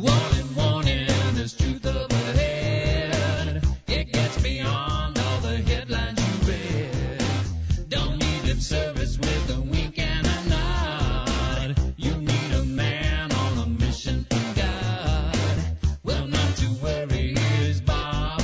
Warning, warning, there's truth up ahead. It gets beyond all the headlines you read. Don't need lip service with a wink and a nod. You need a man on a mission from God. Well, not to worry, here's Bob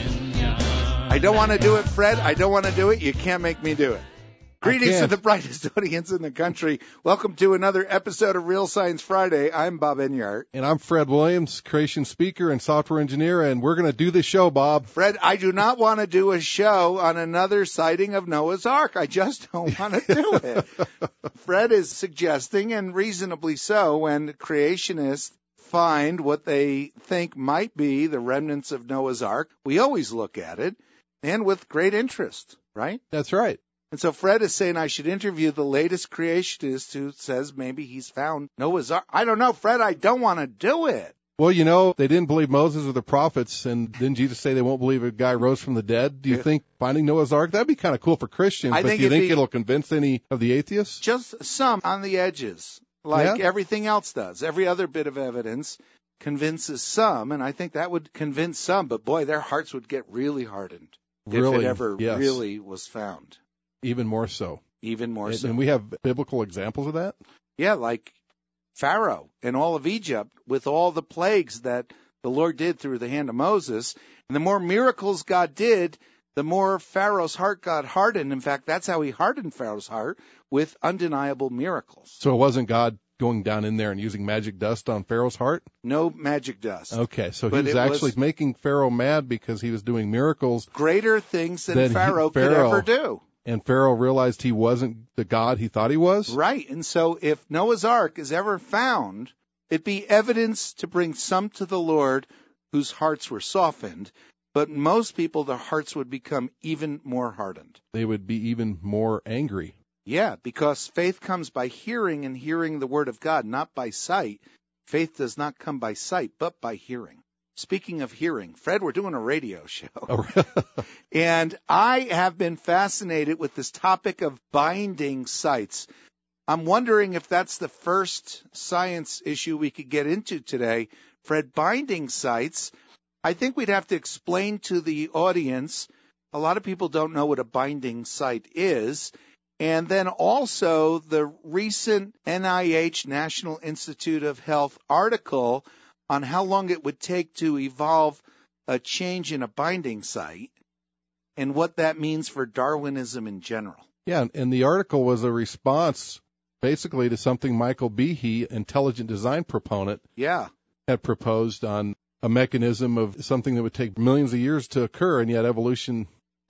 Enyart. I don't want to do it, Fred. I don't want to do it. You can't make me do it. Greetings to the brightest audience in the country. Welcome to another episode of Real Science Friday. I'm Bob Enyart. And I'm Fred Williams, creation speaker and software engineer, and we're going to do this show, Bob. Fred, I do not want to do a show on another sighting of Noah's Ark. I just don't want to do it. Fred is suggesting, and reasonably so, when creationists find what they think might be the remnants of Noah's Ark, we always look at it, and with great interest, right? That's right. And so Fred is saying I should interview the latest creationist who says maybe he's found Noah's Ark. I don't know, Fred. I don't want to do it. Well, you know, they didn't believe Moses or the prophets, and didn't Jesus say they won't believe a guy rose from the dead? Do you think finding Noah's Ark, that'd be kind of cool for Christians, but do you think it'll convince any of the atheists? Just some on the edges, like everything else does. Every other bit of evidence convinces some, and I think that would convince some, but boy, their hearts would get really hardened if it ever really was found. Even more so. Even more so. And we have biblical examples of that? Yeah, like Pharaoh and all of Egypt with all the plagues that the Lord did through the hand of Moses. And the more miracles God did, the more Pharaoh's heart got hardened. In fact, that's how he hardened Pharaoh's heart, with undeniable miracles. So it wasn't God going down in there and using magic dust on Pharaoh's heart? No magic dust. Okay, so he was actually making Pharaoh mad because he was doing miracles. Greater things than Pharaoh could ever do. And Pharaoh realized he wasn't the God he thought he was? Right. And so if Noah's Ark is ever found, it'd be evidence to bring some to the Lord whose hearts were softened. But most people, their hearts would become even more hardened. They would be even more angry. Yeah, because faith comes by hearing, and hearing the word of God, not by sight. Faith does not come by sight, but by hearing. Speaking of hearing, Fred, we're doing a radio show. Oh. And I have been fascinated with this topic of binding sites. I'm wondering if that's the first science issue we could get into today. Fred, binding sites, I think we'd have to explain to the audience. A lot of people don't know what a binding site is. And then also the recent NIH, National Institute of Health, article on how long it would take to evolve a change in a binding site and what that means for Darwinism in general. Yeah, and the article was a response basically to something Michael Behe, intelligent design proponent, had proposed on a mechanism of something that would take millions of years to occur, and yet evolution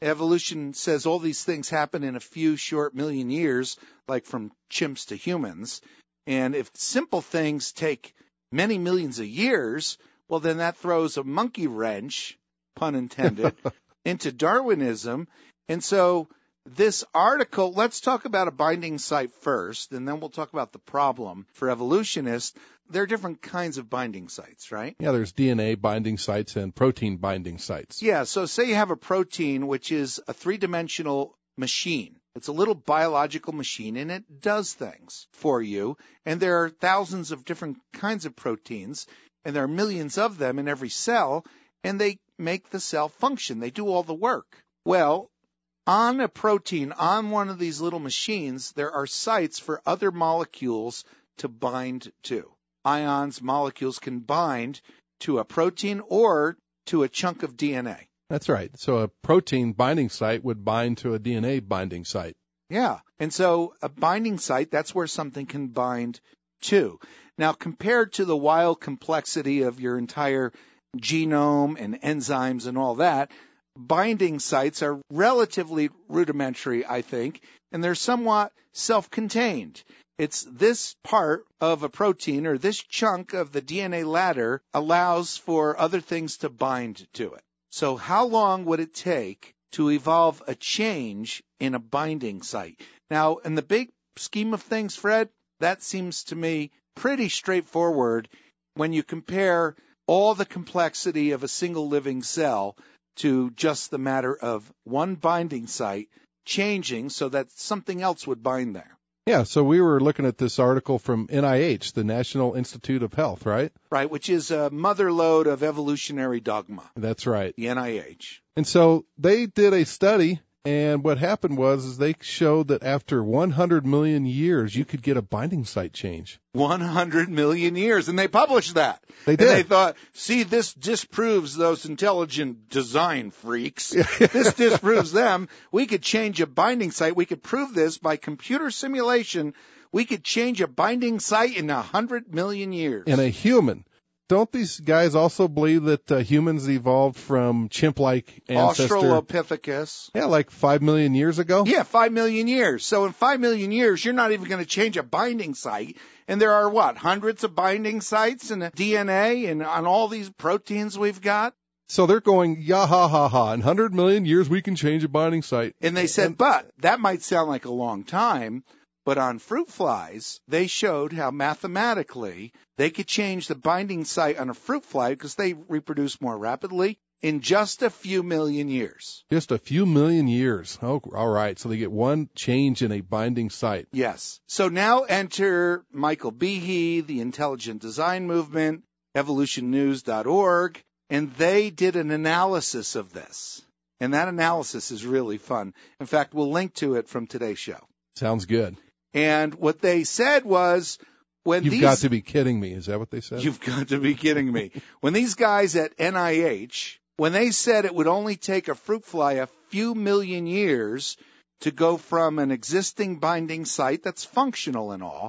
says all these things happen in a few short million years, like from chimps to humans. And if simple things take many millions of years, well, then that throws a monkey wrench, pun intended, into Darwinism. And so this article, let's talk about a binding site first, and then we'll talk about the problem for evolutionists. There are different kinds of binding sites, right? Yeah, there's DNA binding sites and protein binding sites. Yeah, so say you have a protein, which is a three-dimensional machine. It's a little biological machine, and it does things for you. And there are thousands of different kinds of proteins, and there are millions of them in every cell, and they make the cell function. They do all the work. Well, on a protein, on one of these little machines, there are sites for other molecules to bind to. Ions, molecules can bind to a protein or to a chunk of DNA. That's right. So a protein binding site would bind to a DNA binding site. Yeah. And so a binding site, that's where something can bind to. Now, compared to the wild complexity of your entire genome and enzymes and all that, binding sites are relatively rudimentary, I think, and they're somewhat self-contained. It's this part of a protein, or this chunk of the DNA ladder, allows for other things to bind to it. So how long would it take to evolve a change in a binding site? Now, in the big scheme of things, Fred, that seems to me pretty straightforward when you compare all the complexity of a single living cell to just the matter of one binding site changing so that something else would bind there. Yeah, so we were looking at this article from NIH, the National Institute of Health, right? Right, which is a motherlode of evolutionary dogma. That's right. The NIH. And so they did a study, and what happened was they showed that after 100 million years, you could get a binding site change. 100 million years, and they published that. They did. And they thought, see, this disproves those intelligent design freaks. This disproves them. We could change a binding site. We could prove this by computer simulation. We could change a binding site in 100 million years. In a human. Don't these guys also believe that humans evolved from chimp-like ancestor? Australopithecus. Yeah, like 5 million years ago? Yeah, 5 million years. So in 5 million years, you're not even going to change a binding site. And there are, hundreds of binding sites in the DNA and on all these proteins we've got? So they're going, yeah, ha, ha, ha. In 100 million years, we can change a binding site. And they said, but that might sound like a long time. But on fruit flies, they showed how mathematically they could change the binding site on a fruit fly because they reproduce more rapidly in just a few million years. Just a few million years. Oh, all right. So they get one change in a binding site. Yes. So now enter Michael Behe, the Intelligent Design Movement, evolutionnews.org, and they did an analysis of this. And that analysis is really fun. In fact, we'll link to it from today's show. Sounds good. And what they said was, You've got to be kidding me. Is that what they said? You've got to be kidding me. When these guys at NIH, when they said it would only take a fruit fly a few million years to go from an existing binding site that's functional and all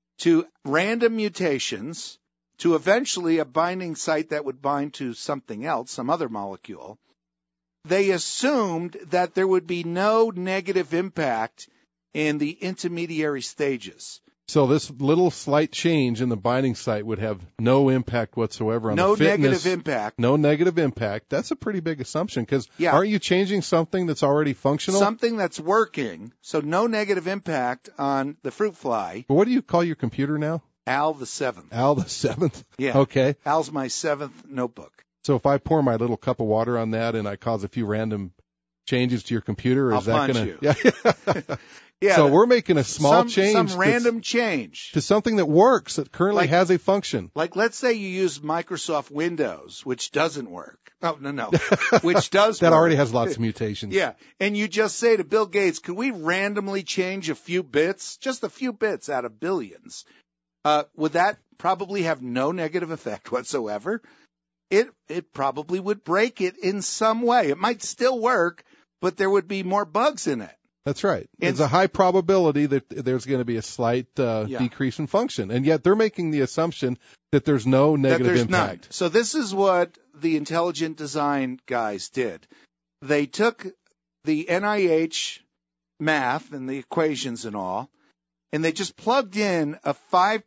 to random mutations to eventually a binding site that would bind to something else, some other molecule, they assumed that there would be no negative impact in the intermediary stages. So this little slight change in the binding site would have no impact whatsoever on the fitness. No negative impact. No negative impact. That's a pretty big assumption because aren't you changing something that's already functional? Something that's working. So no negative impact on the fruit fly. But what do you call your computer now? Al the 7th. Al the 7th? Yeah. Okay. Al's my 7th notebook. So if I pour my little cup of water on that and I cause a few random changes to your computer, is that going to... Yeah. Yeah, so we're making a small change. Some random change. To something that works, that currently has a function. Like, let's say you use Microsoft Windows, which doesn't work. Oh, no. Which does that work. already has lots of mutations. Yeah. And you just say to Bill Gates, could we randomly change a few bits, just a few bits out of billions? Would that probably have no negative effect whatsoever? It probably would break it in some way. It might still work, but there would be more bugs in it. That's right. There's a high probability that there's going to be a slight decrease in function. And yet they're making the assumption that there's no negative impact. None. So this is what the intelligent design guys did. They took the NIH math and the equations and all, and they just plugged in a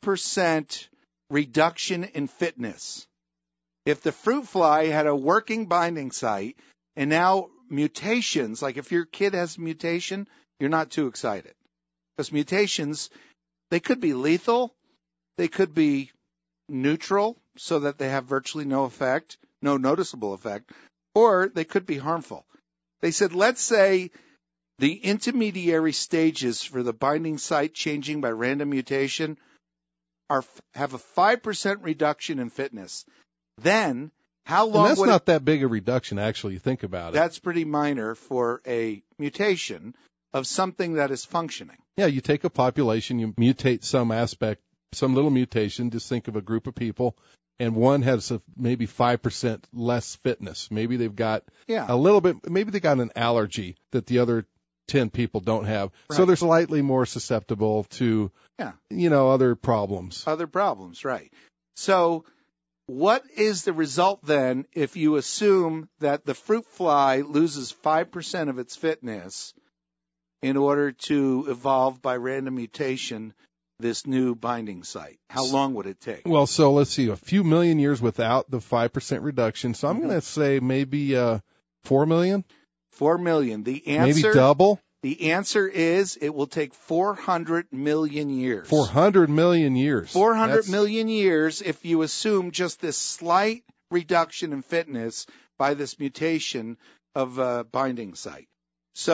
5% reduction in fitness. If the fruit fly had a working binding site and now mutations, like if your kid has a mutation, you're not too excited. Because mutations, they could be lethal, they could be neutral, so that they have virtually no effect, no noticeable effect, or they could be harmful. They said, let's say the intermediary stages for the binding site changing by random mutation have a 5% reduction in fitness. Then how long and that's not that big a reduction, actually, you think about it. That's pretty minor for a mutation of something that is functioning. Yeah, you take a population, you mutate some aspect, some little mutation, just think of a group of people, and one has maybe 5% less fitness. Maybe they've got a little bit, maybe they got an allergy that the other 10 people don't have. Right. So they're slightly more susceptible to, other problems. Other problems, right. So what is the result then if you assume that the fruit fly loses 5% of its fitness in order to evolve by random mutation this new binding site? How long would it take? Well, so let's see, a few million years without the 5% reduction. So I'm going to say maybe 4 million? 4 million. The answer, maybe double? The answer is it will take 400 million years. 400 million years. 400 million years if you assume just this slight reduction in fitness by this mutation of a binding site. So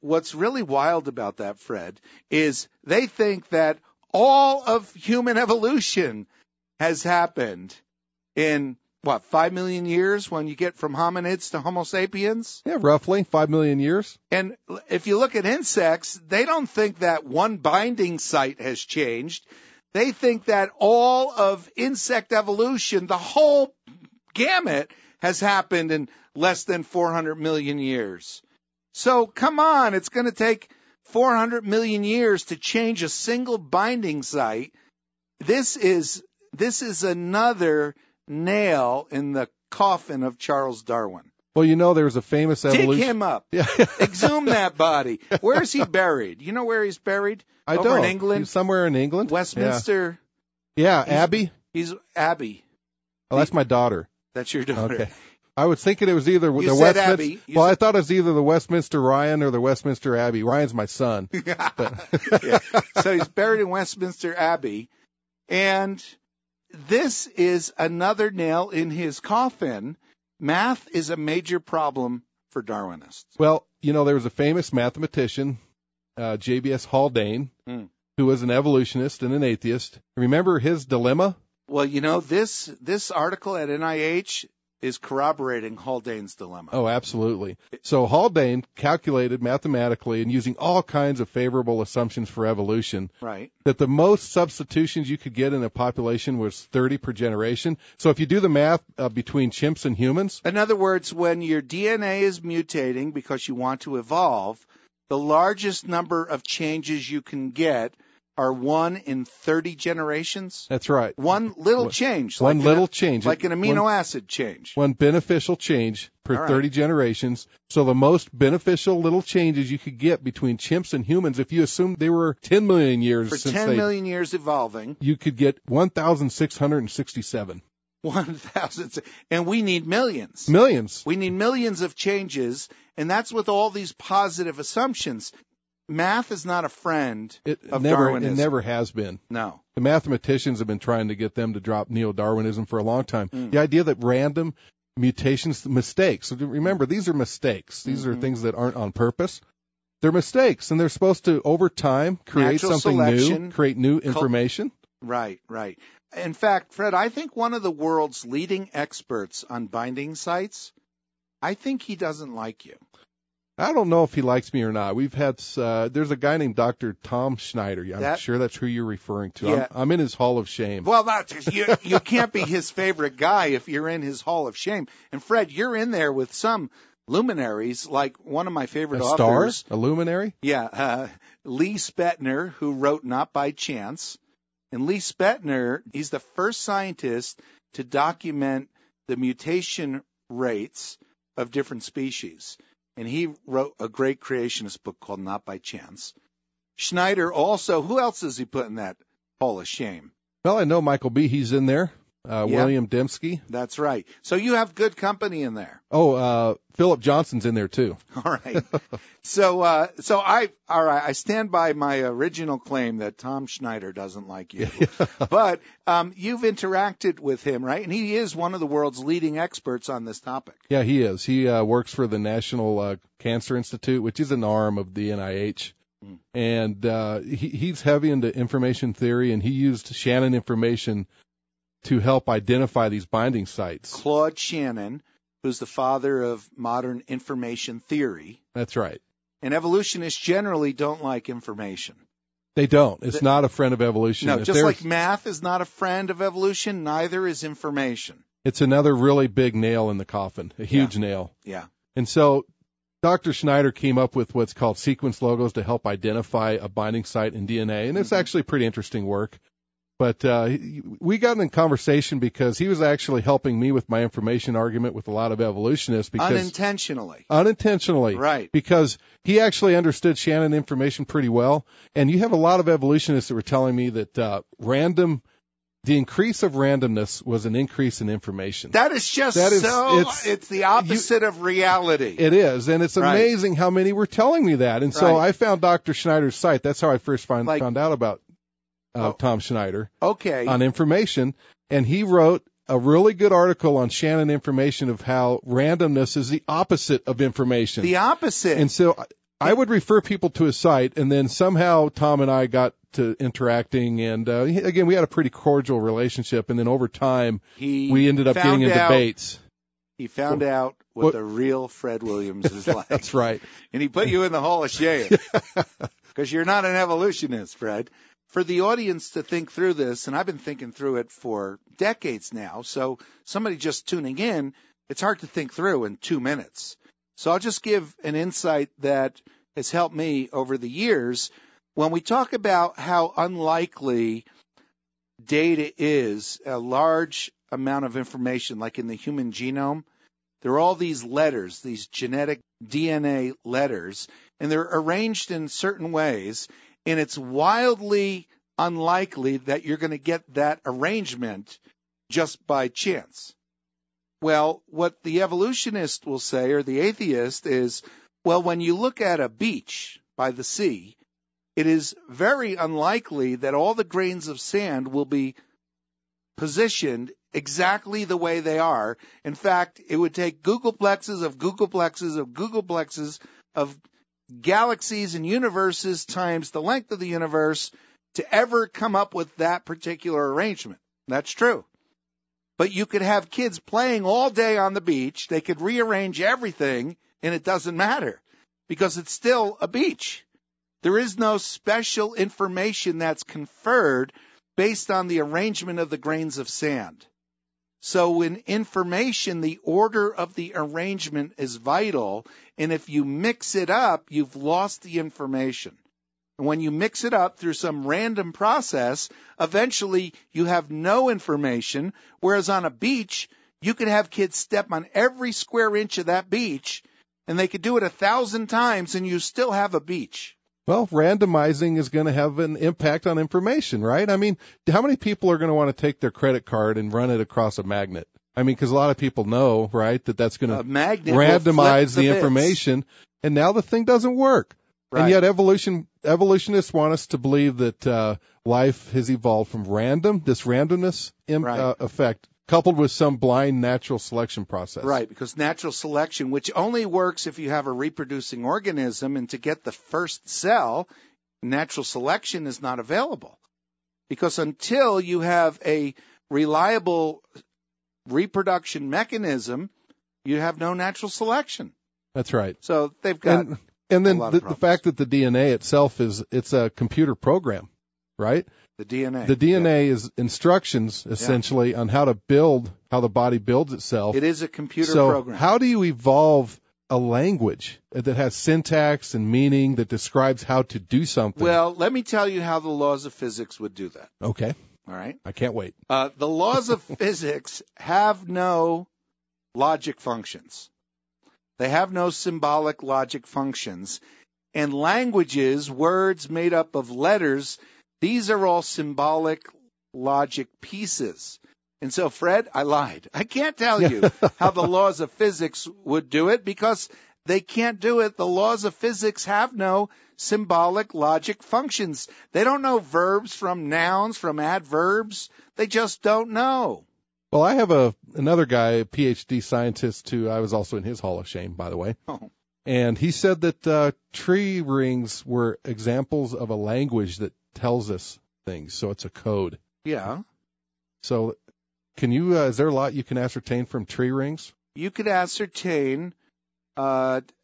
what's really wild about that, Fred, is they think that all of human evolution has happened in, 5 million years when you get from hominids to Homo sapiens? Yeah, roughly 5 million years. And if you look at insects, they don't think that one binding site has changed. They think that all of insect evolution, the whole gamut, has happened in less than 400 million years. So come on, it's going to take 400 million years to change a single binding site. This is another nail in the coffin of Charles Darwin. Well, there was a famous evolution. Dig him up. Yeah. Exhume that body. Where is he buried? You know where he's buried? I Over don't. in England? He's somewhere in England. Westminster. Yeah, Abbey? He's Abbey. Oh, that's my daughter. That's your daughter. Okay. I was thinking it was either You the said Westminster. Abbey. Well, I thought it was either the Westminster Ryan or the Westminster Abbey. Ryan's my son. Yeah. So he's buried in Westminster Abbey, and this is another nail in his coffin. Math is a major problem for Darwinists. Well, there was a famous mathematician, J.B.S. Haldane, who was an evolutionist and an atheist. Remember his dilemma? Well, this article at NIH is corroborating Haldane's dilemma. Oh, absolutely. So Haldane calculated mathematically and using all kinds of favorable assumptions for evolution, right, that the most substitutions you could get in a population was 30 per generation. So if you do the math between chimps and humans. In other words, when your DNA is mutating because you want to evolve, the largest number of changes you can get are 1 in 30 generations. That's right. One little change. One little change. Like an amino acid change. One beneficial change per 30 generations. So the most beneficial little changes you could get between chimps and humans, if you assume they were 10 million years for since 10 million years evolving, you could get 1,667. 1,000. And we need millions. Millions. We need millions of changes, and that's with all these positive assumptions. Math is not a friend of Darwinism. It never has been. No. The mathematicians have been trying to get them to drop neo-Darwinism for a long time. The idea that random mutations, mistakes. So remember, these are mistakes. These are things that aren't on purpose. They're mistakes, and they're supposed to, over time, create Natural something selection, new, create new information. Right. In fact, Fred, I think one of the world's leading experts on binding sites, I think he doesn't like you. I don't know if he likes me or not. We've had, there's a guy named Dr. Tom Schneider. I'm sure that's who you're referring to. Yeah. I'm in his Hall of Shame. Well, you can't be his favorite guy if you're in his Hall of Shame. And Fred, you're in there with some luminaries, like one of my favorite authors. Star? A luminary? Yeah. Lee Spetner, who wrote Not by Chance. And Lee Spetner, he's the first scientist to document the mutation rates of different species. And he wrote a great creationist book called Not by Chance. Schneider also, who else does he put in that Hall of Shame? Well, I know Michael Behe's in there. William Dembski. That's right. So you have good company in there. Oh, Philip Johnson's in there too. All right. So I stand by my original claim that Tom Schneider doesn't like you. But you've interacted with him, right? And he is one of the world's leading experts on this topic. Yeah, he is. He works for the National Cancer Institute, which is an arm of the NIH. And he's heavy into information theory, and he used Shannon information to help identify these binding sites. Claude Shannon, who's the father of modern information theory. That's right. And evolutionists generally don't like information. They don't. It's not a friend of evolution. No, just like math is not a friend of evolution, neither is information. It's another really big nail in the coffin, a huge nail. Yeah. And so Dr. Schneider came up with what's called sequence logos to help identify a binding site in DNA, and it's actually pretty interesting work. But we got in conversation because he was actually helping me with my information argument with a lot of evolutionists. Because Unintentionally. Right. Because he actually understood Shannon information pretty well. And you have a lot of evolutionists that were telling me that the increase of randomness was an increase in information. That is just it's the opposite of reality. It is, and it's amazing how many were telling me that. And so I found Dr. Schneider's site. That's how I first found out about Tom Schneider on information, and he wrote a really good article on Shannon information of how randomness is the opposite of information. The opposite. And so I would refer people to his site, and then somehow Tom and I got to interacting, and again, we had a pretty cordial relationship, and then over time, we ended up getting into debates. He found out what the real Fred Williams is like. That's right. And he put you in the Hall of Shame. Because you're not an evolutionist, Fred. For the audience to think through this, and I've been thinking through it for decades now, so somebody just tuning in, it's hard to think through in 2 minutes. So I'll just give an insight that has helped me over the years. When we talk about how unlikely data is, a large amount of information, like in the human genome, there are all these letters, these genetic DNA letters, and they're arranged in certain ways, and it's wildly unlikely that you're going to get that arrangement just by chance. Well, what the evolutionist will say, or the atheist, is, well, when you look at a beach by the sea, it is very unlikely that all the grains of sand will be positioned exactly the way they are. In fact, it would take googleplexes of googleplexes of googleplexes of galaxies and universes times the length of the universe to ever come up with that particular arrangement. That's true. But you could have kids playing all day on the beach. They could rearrange everything, and it doesn't matter because it's still a beach. There is no special information that's conferred based on the arrangement of the grains of sand. So in information, the order of the arrangement is vital, and if you mix it up, you've lost the information. And when you mix it up through some random process, eventually you have no information, whereas on a beach, you could have kids step on every square inch of that beach, and they could do it 1,000 times, and you still have a beach. Well, randomizing is going to have an impact on information, right? I mean, how many people are going to want to take their credit card and run it across a magnet? I mean, because a lot of people know, right, that that's going to randomize the information, and now the thing doesn't work. Right. And yet evolutionists want us to believe that life has evolved from this randomness effect, coupled with some blind natural selection process. Right, because natural selection, which only works if you have a reproducing organism, and to get the first cell, natural selection is not available. Because until you have a reliable reproduction mechanism, you have no natural selection. That's right. So they've got and then the fact that the DNA itself it's a computer program, right? The DNA. The DNA is instructions, essentially, on how the body builds itself. It is a computer program. So how do you evolve a language that has syntax and meaning that describes how to do something? Well, let me tell you how the laws of physics would do that. Okay. All right. I can't wait. The laws of physics have no logic functions. They have no symbolic logic functions. And languages, words made up of letters, these are all symbolic logic pieces. And so, Fred, I lied. I can't tell you how the laws of physics would do it because they can't do it. The laws of physics have no symbolic logic functions. They don't know verbs from nouns, from adverbs. They just don't know. Well, I have another guy, a PhD scientist, who I was also in his Hall of Shame, by the way. Oh. And he said that tree rings were examples of a language that tells us things. So it's a code. Yeah. So can you, is there a lot you can ascertain from tree rings? You could ascertain, let's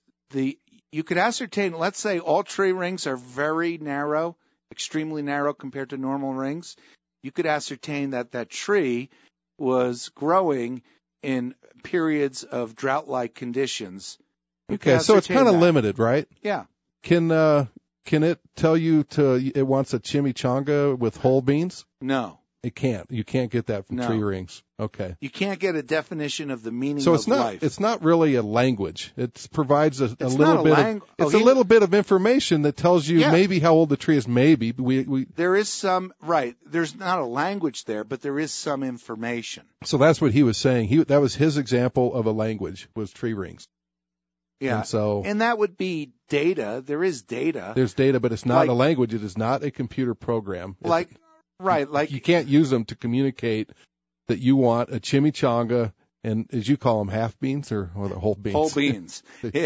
say all tree rings are very narrow, extremely narrow compared to normal rings. You could ascertain that tree was growing in periods of drought-like conditions. Okay, so it's kind of limited, right? Yeah. Can it tell you it wants a chimichanga with whole beans? No. It can't. You can't get that from tree rings. Okay. You can't get a definition of the meaning of life. It's not really a language. It provides a little bit of information that tells you maybe how old the tree is. Maybe there is some There's not a language there, but there is some information. So that's what he was saying. That was his example of a language was tree rings. Yeah. And that would be data. There is data. There's data, but it's not a language. It is not a computer program. Like you can't use them to communicate that you want a chimichanga And as you call them, half beans or the whole beans? Whole beans.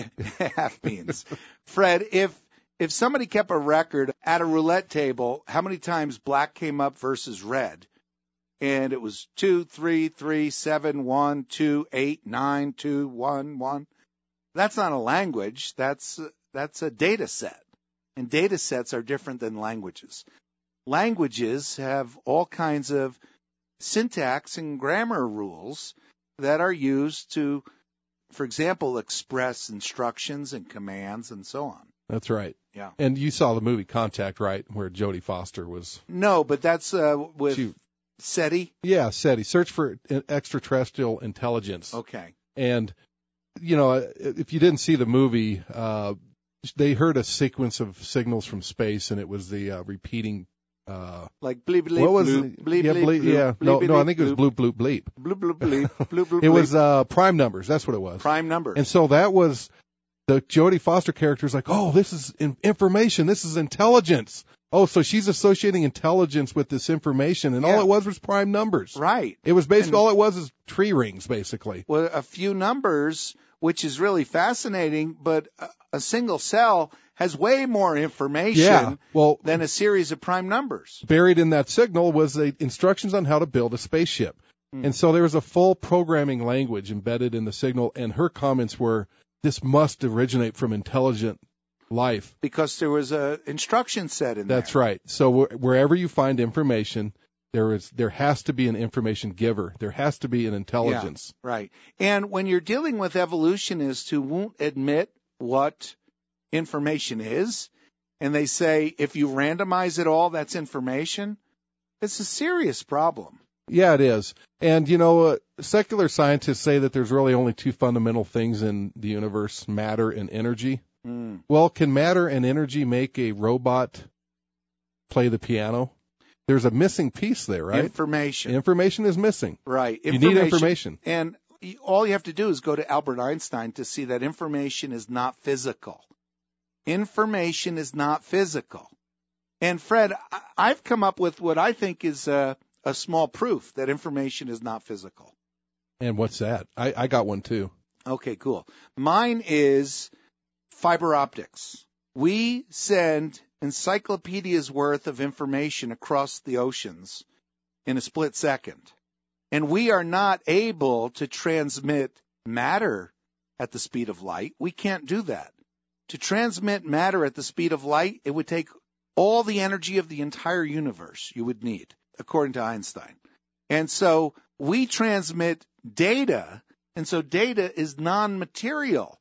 Half beans. Fred, if somebody kept a record at a roulette table, how many times black came up versus red? And it was 2, 3, 3, 7, 1, 2, 8, 9, 2, 1, 1. That's not a language. That's a data set. And data sets are different than languages. Languages have all kinds of syntax and grammar rules that are used to, for example, express instructions and commands and so on. That's right. Yeah. And you saw the movie Contact, right, where Jodie Foster was? No, but that's with SETI? Yeah, SETI, Search for Extraterrestrial Intelligence. Okay. And, you know, if you didn't see the movie, they heard a sequence of signals from space, and it was the repeating. Like bleep, bleep, what was bloop, it? bleep, Yeah, bleep, bleep, yeah. bleep, No, I think it was bloop, bloop, bleep. Bloop, bloop, bleep, bloop, bloop, It was prime numbers. That's what it was. Prime numbers. And so that was the Jodie Foster character is like, oh, this is information. This is intelligence. Oh, so she's associating intelligence with this information, and all it was prime numbers. Right. It was basically all it was is tree rings, basically. Well, a few numbers, which is really fascinating, but a single cell has way more information than a series of prime numbers. Buried in that signal was the instructions on how to build a spaceship. And so there was a full programming language embedded in the signal, and her comments were, this must originate from intelligent life. Because there was a instruction set in there. That's right. So wherever you find information, there has to be an information giver. There has to be an intelligence. Yeah, right. And when you're dealing with evolutionists who won't admit what information is, and they say if you randomize it all, that's information, it's a serious problem. Yeah, it is. And, you know, secular scientists say that there's really only two fundamental things in the universe, matter and energy. Well, can matter and energy make a robot play the piano? There's a missing piece there, right? Information. Information is missing. Right. You need information. And all you have to do is go to Albert Einstein to see that information is not physical. Information is not physical. And Fred, I've come up with what I think is a small proof that information is not physical. And what's that? I got one too. Okay, cool. Mine is fiber optics. We send encyclopedias worth of information across the oceans in a split second. And we are not able to transmit matter at the speed of light. We can't do that. To transmit matter at the speed of light, it would take all the energy of the entire universe you would need, according to Einstein. And so we transmit data, and so data is non-material.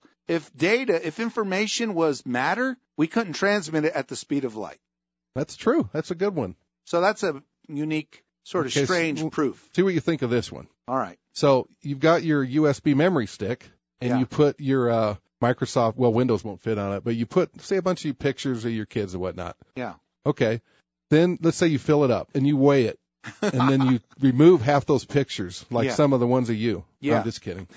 If information was matter, we couldn't transmit it at the speed of light. That's true. That's a good one. So that's a unique, sort of strange proof. See what you think of this one. All right. So you've got your USB memory stick, and you put your Microsoft, well, Windows won't fit on it, but you put, say, a bunch of pictures of your kids and whatnot. Yeah. Okay. Then let's say you fill it up, and you weigh it, and then you remove half those pictures, like some of the ones of you. Yeah. I'm just kidding.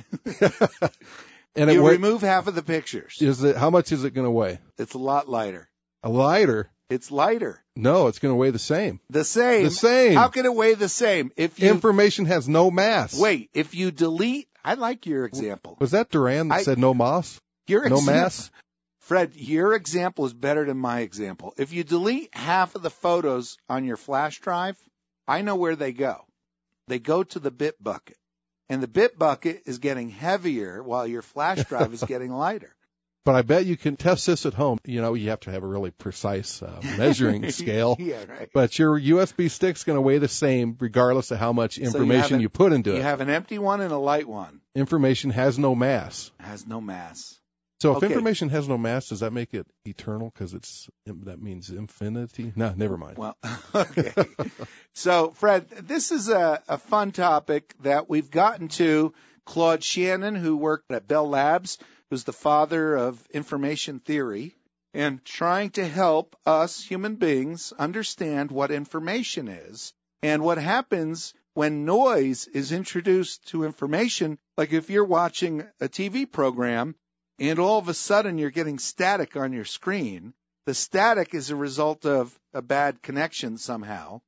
And you remove half of the pictures. How much is it going to weigh? It's a lot lighter. A lighter? It's lighter. No, it's going to weigh the same. The same? The same. How can it weigh the same? Information has no mass. Wait, if you delete, I like your example. Was that Duran that said no mass? No mass? Fred, your example is better than my example. If you delete half of the photos on your flash drive, I know where they go. They go to the bit bucket. And the bit bucket is getting heavier while your flash drive is getting lighter. But I bet you can test this at home. You know, you have to have a really precise measuring scale. Yeah, right. But your USB stick's going to weigh the same regardless of how much information you put into it. You have an empty one and a light one. Information has no mass. Has no mass. So if information has no mass, does that make it eternal? Because that means infinity? No, never mind. Well, okay. So, Fred, this is a fun topic that we've gotten to. Claude Shannon, who worked at Bell Labs, who's the father of information theory, and trying to help us human beings understand what information is and what happens when noise is introduced to information. Like if you're watching a TV program, and all of a sudden you're getting static on your screen. The static is a result of a bad connection somehow.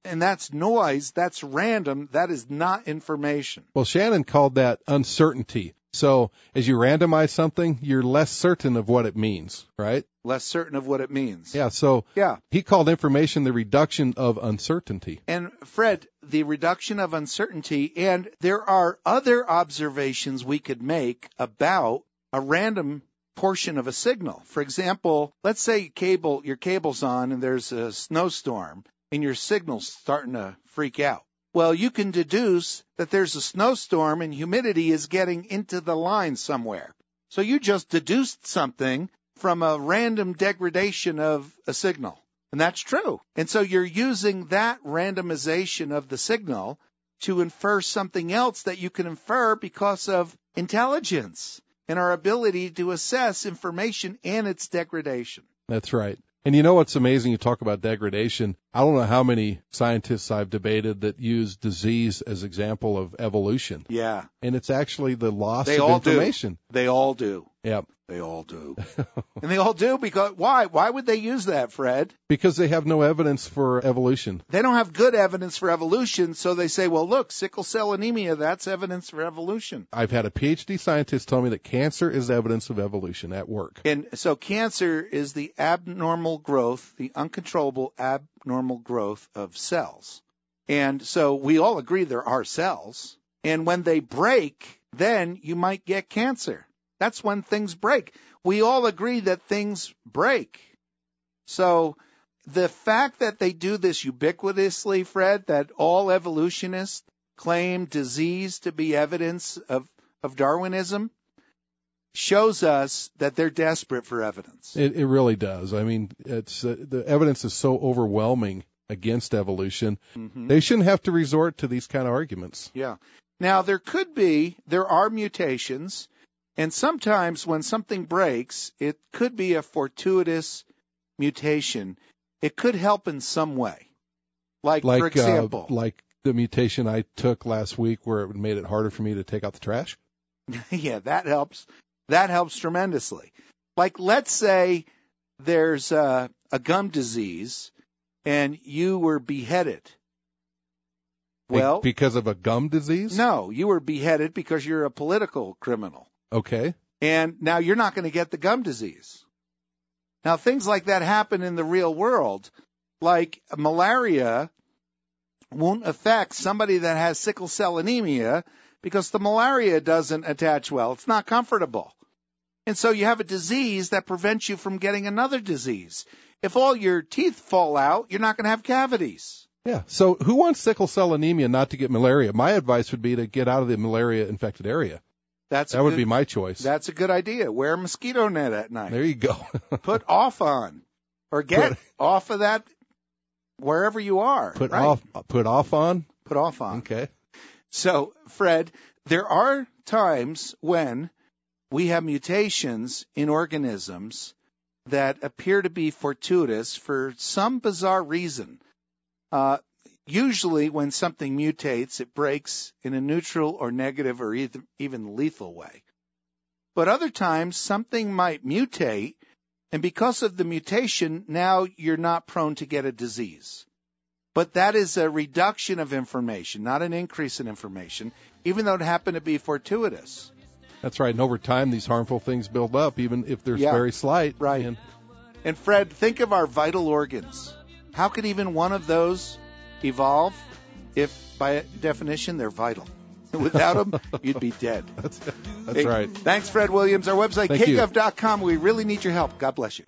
and that's noise, that's random, that is not information. Well, Shannon called that uncertainty. So as you randomize something, you're less certain of what it means, right? Less certain of what it means. Yeah, so he called information the reduction of uncertainty. And Fred, the reduction of uncertainty, and there are other observations we could make about a random portion of a signal. For example, let's say your cable's on and there's a snowstorm and your signal's starting to freak out. Well, you can deduce that there's a snowstorm and humidity is getting into the line somewhere. So you just deduced something from a random degradation of a signal. And that's true. And so you're using that randomization of the signal to infer something else that you can infer because of intelligence and our ability to assess information and its degradation. That's right. And you know what's amazing? You talk about degradation. I don't know how many scientists I've debated that use disease as example of evolution. Yeah. And it's actually the loss of information. They all do. Yep. They all do. And they all do because why? Why would they use that, Fred? Because they have no evidence for evolution. They don't have good evidence for evolution, so they say, well, look, sickle cell anemia, that's evidence for evolution. I've had a PhD scientist tell me that cancer is evidence of evolution at work. And so cancer is the abnormal growth, the uncontrollable abnormal growth of cells. And so we all agree there are cells. And when they break, then you might get cancer. That's when things break. We all agree that things break. So the fact that they do this ubiquitously, Fred, that all evolutionists claim disease to be evidence of Darwinism, shows us that they're desperate for evidence. It really does. I mean, it's the evidence is so overwhelming against evolution. Mm-hmm. They shouldn't have to resort to these kind of arguments. Yeah. Now, there are mutations. And sometimes when something breaks, it could be a fortuitous mutation. It could help in some way. Like for example. Like the mutation I took last week where it made it harder for me to take out the trash? Yeah, that helps. That helps tremendously. Like let's say there's a gum disease and you were beheaded. Well, because of a gum disease? No, you were beheaded because you're a political criminal. Okay. And now you're not going to get the gum disease. Now, things like that happen in the real world. Like malaria won't affect somebody that has sickle cell anemia because the malaria doesn't attach well. It's not comfortable. And so you have a disease that prevents you from getting another disease. If all your teeth fall out, you're not going to have cavities. Yeah. So who wants sickle cell anemia not to get malaria? My advice would be to get out of the malaria-infected area. That would be my choice. That's a good idea. Wear a mosquito net at night. There you go. Put off on. Or get off of that wherever you are. Put off on? Put off on. Okay. So, Fred, there are times when we have mutations in organisms that appear to be fortuitous for some bizarre reason. Usually when something mutates, it breaks in a neutral or negative or even lethal way. But other times, something might mutate, and because of the mutation, now you're not prone to get a disease. But that is a reduction of information, not an increase in information, even though it happened to be fortuitous. That's right. And over time, these harmful things build up, even if they're very slight. Right. And Fred, think of our vital organs. How could even one of those evolve if, by definition, they're vital? Without them, you'd be dead. That's right. Thanks, Fred Williams. Our website, kgov.com. We really need your help. God bless you.